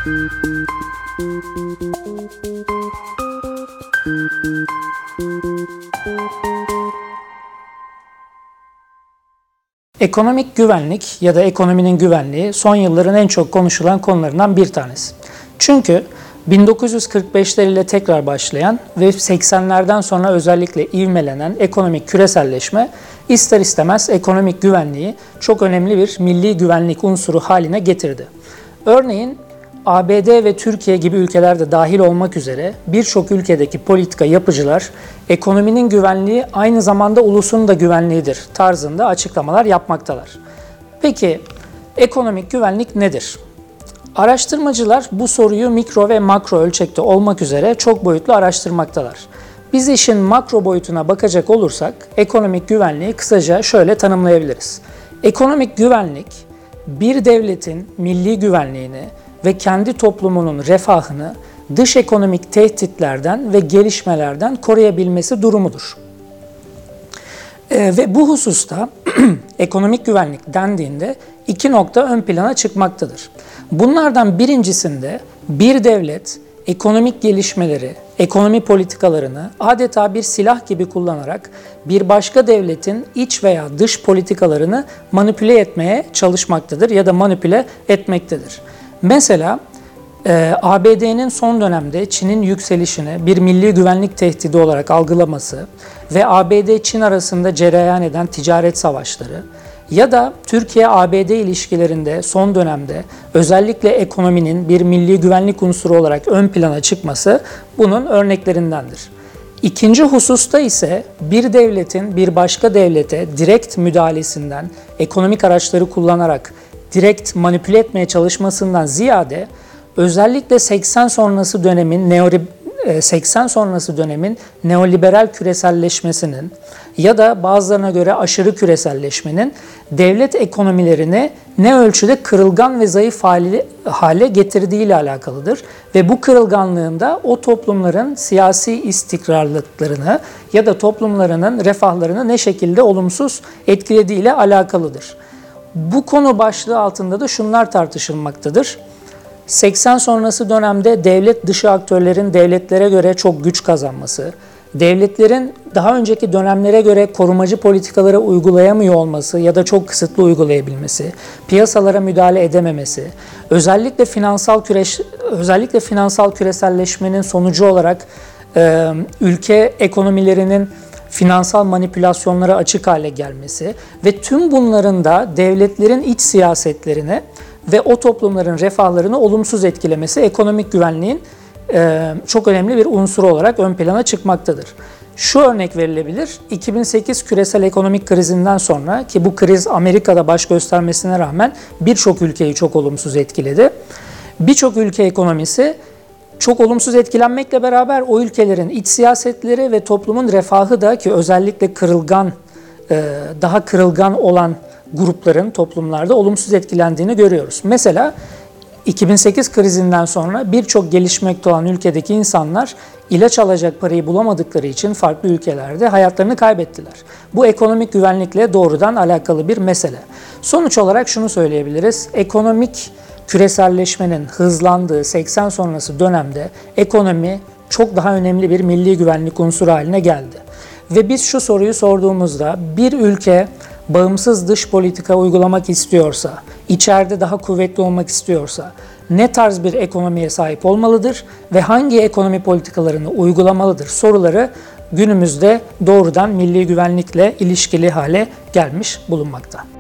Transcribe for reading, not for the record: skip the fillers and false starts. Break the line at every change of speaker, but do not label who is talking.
Ekonomik güvenlik ya da ekonominin güvenliği son yılların en çok konuşulan konularından bir tanesi. Çünkü 1945'ler ile tekrar başlayan ve 80'lerden sonra özellikle ivmelenen ekonomik küreselleşme ister istemez ekonomik güvenliği çok önemli bir milli güvenlik unsuru haline getirdi. Örneğin ABD ve Türkiye gibi ülkelerde dahil olmak üzere birçok ülkedeki politika yapıcılar ekonominin güvenliği aynı zamanda ulusun da güvenliğidir tarzında açıklamalar yapmaktalar. Peki ekonomik güvenlik nedir? Araştırmacılar bu soruyu mikro ve makro ölçekte olmak üzere çok boyutlu araştırmaktalar. Biz işin makro boyutuna bakacak olursak ekonomik güvenliği kısaca şöyle tanımlayabiliriz. Ekonomik güvenlik bir devletin milli güvenliğini ve kendi toplumunun refahını dış ekonomik tehditlerden ve gelişmelerden koruyabilmesi durumudur. Ve bu hususta ekonomik güvenlik dendiğinde iki nokta ön plana çıkmaktadır. Bunlardan birincisinde bir devlet ekonomik gelişmeleri, ekonomi politikalarını adeta bir silah gibi kullanarak bir başka devletin iç veya dış politikalarını manipüle etmeye çalışmaktadır ya da manipüle etmektedir. Mesela ABD'nin son dönemde Çin'in yükselişini bir milli güvenlik tehdidi olarak algılaması ve ABD-Çin arasında cereyan eden ticaret savaşları ya da Türkiye-ABD ilişkilerinde son dönemde özellikle ekonominin bir milli güvenlik unsuru olarak ön plana çıkması bunun örneklerindendir. İkinci hususta ise bir devletin bir başka devlete direkt müdahalesinden, ekonomik araçları kullanarak direkt manipüle etmeye çalışmasından ziyade özellikle 80 sonrası dönemin neoliberal küreselleşmesinin ya da bazılarına göre aşırı küreselleşmenin devlet ekonomilerini ne ölçüde kırılgan ve zayıf hale getirdiği ile alakalıdır. Ve bu kırılganlığında o toplumların siyasi istikrarlılıklarını ya da toplumlarının refahlarını ne şekilde olumsuz etkilediği ile alakalıdır. Bu konu başlığı altında da şunlar tartışılmaktadır. 80 sonrası dönemde devlet dışı aktörlerin devletlere göre çok güç kazanması, devletlerin daha önceki dönemlere göre korumacı politikaları uygulayamıyor olması ya da çok kısıtlı uygulayabilmesi, piyasalara müdahale edememesi, özellikle finansal küreselleşmenin sonucu olarak ülke ekonomilerinin finansal manipülasyonlara açık hale gelmesi ve tüm bunların da devletlerin iç siyasetlerine ve o toplumların refahlarını olumsuz etkilemesi ekonomik güvenliğin çok önemli bir unsuru olarak ön plana çıkmaktadır. Şu örnek verilebilir, 2008 küresel ekonomik krizinden sonra ki bu kriz Amerika'da baş göstermesine rağmen birçok ülkeyi çok olumsuz etkiledi. Birçok ülke ekonomisi çok olumsuz etkilenmekle beraber o ülkelerin iç siyasetleri ve toplumun refahı da ki özellikle daha kırılgan olan grupların toplumlarda olumsuz etkilendiğini görüyoruz. Mesela 2008 krizinden sonra birçok gelişmekte olan ülkedeki insanlar ilaç alacak parayı bulamadıkları için farklı ülkelerde hayatlarını kaybettiler. Bu ekonomik güvenlikle doğrudan alakalı bir mesele. Sonuç olarak şunu söyleyebiliriz. Ekonomik küreselleşmenin hızlandığı 80 sonrası dönemde ekonomi çok daha önemli bir milli güvenlik unsuru haline geldi. Ve biz şu soruyu sorduğumuzda bir ülke bağımsız dış politika uygulamak istiyorsa, içeride daha kuvvetli olmak istiyorsa ne tarz bir ekonomiye sahip olmalıdır ve hangi ekonomi politikalarını uygulamalıdır soruları günümüzde doğrudan milli güvenlikle ilişkili hale gelmiş bulunmakta.